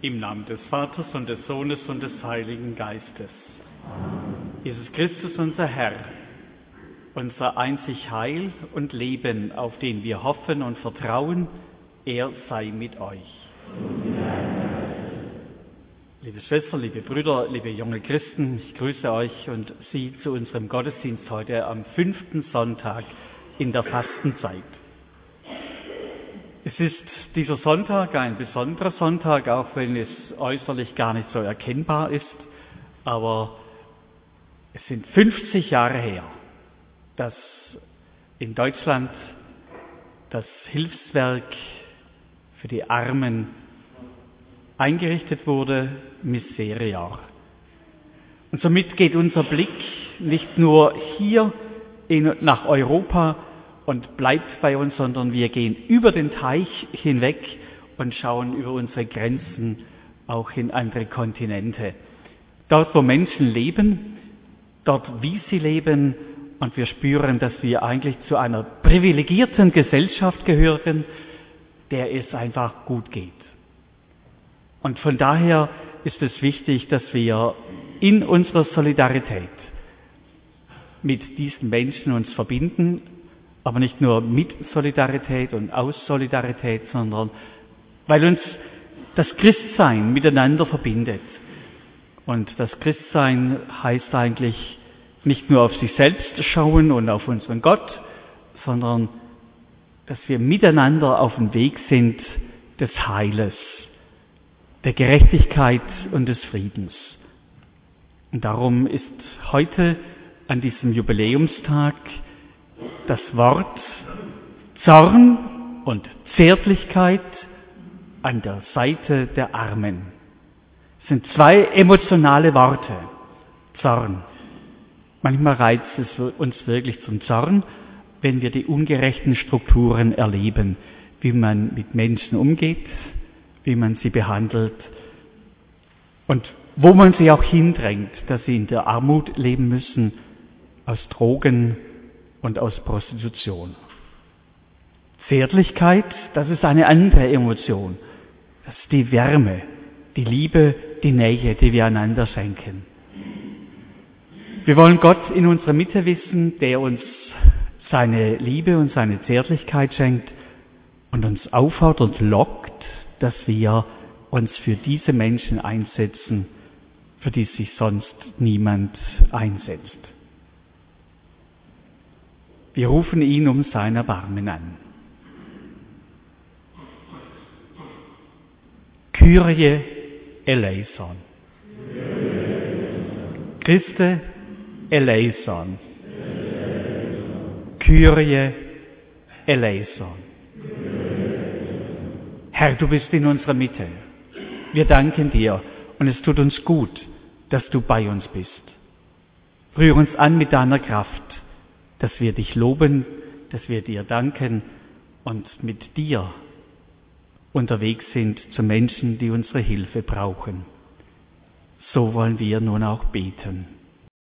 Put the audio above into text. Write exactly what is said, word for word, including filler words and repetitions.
Im Namen des Vaters und des Sohnes und des Heiligen Geistes. Jesus Christus, unser Herr, unser einzig Heil und Leben, auf den wir hoffen und vertrauen, er sei mit euch. Liebe Schwestern, liebe Brüder, liebe junge Christen, ich grüße euch und Sie zu unserem Gottesdienst heute am fünften Sonntag in der Fastenzeit. Es ist dieser Sonntag ein besonderer Sonntag, auch wenn es äußerlich gar nicht so erkennbar ist, aber es sind fünfzig Jahre her, dass in Deutschland das Hilfswerk für die Armen eingerichtet wurde, Miseria. Und somit geht unser Blick nicht nur hier in, nach Europa und bleibt bei uns, sondern wir gehen über den Teich hinweg und schauen über unsere Grenzen auch in andere Kontinente. Dort, wo Menschen leben, dort, wie sie leben, und wir spüren, dass wir eigentlich zu einer privilegierten Gesellschaft gehören, der es einfach gut geht. Und von daher ist es wichtig, dass wir in unserer Solidarität mit diesen Menschen uns verbinden, aber nicht nur mit Solidarität und aus Solidarität, sondern weil uns das Christsein miteinander verbindet. Und das Christsein heißt eigentlich nicht nur auf sich selbst schauen und auf unseren Gott, sondern dass wir miteinander auf dem Weg sind des Heiles, der Gerechtigkeit und des Friedens. Und darum ist heute an diesem Jubiläumstag das Wort Zorn und Zärtlichkeit an der Seite der Armen. Es sind zwei emotionale Worte. Zorn. Manchmal reizt es uns wirklich zum Zorn, wenn wir die ungerechten Strukturen erleben, wie man mit Menschen umgeht, wie man sie behandelt und wo man sie auch hindrängt, dass sie in der Armut leben müssen, aus Drogen und aus Prostitution. Zärtlichkeit, das ist eine andere Emotion. Das ist die Wärme, die Liebe, die Nähe, die wir einander schenken. Wir wollen Gott in unserer Mitte wissen, der uns seine Liebe und seine Zärtlichkeit schenkt und uns auffordert und lockt, dass wir uns für diese Menschen einsetzen, für die sich sonst niemand einsetzt. Wir rufen ihn um sein Erbarmen an. Kyrie eleison. Christe eleison. Kyrie eleison. Herr, du bist in unserer Mitte. Wir danken dir und es tut uns gut, dass du bei uns bist. Rühr uns an mit deiner Kraft, dass wir dich loben, dass wir dir danken und mit dir unterwegs sind zu Menschen, die unsere Hilfe brauchen. So wollen wir nun auch beten.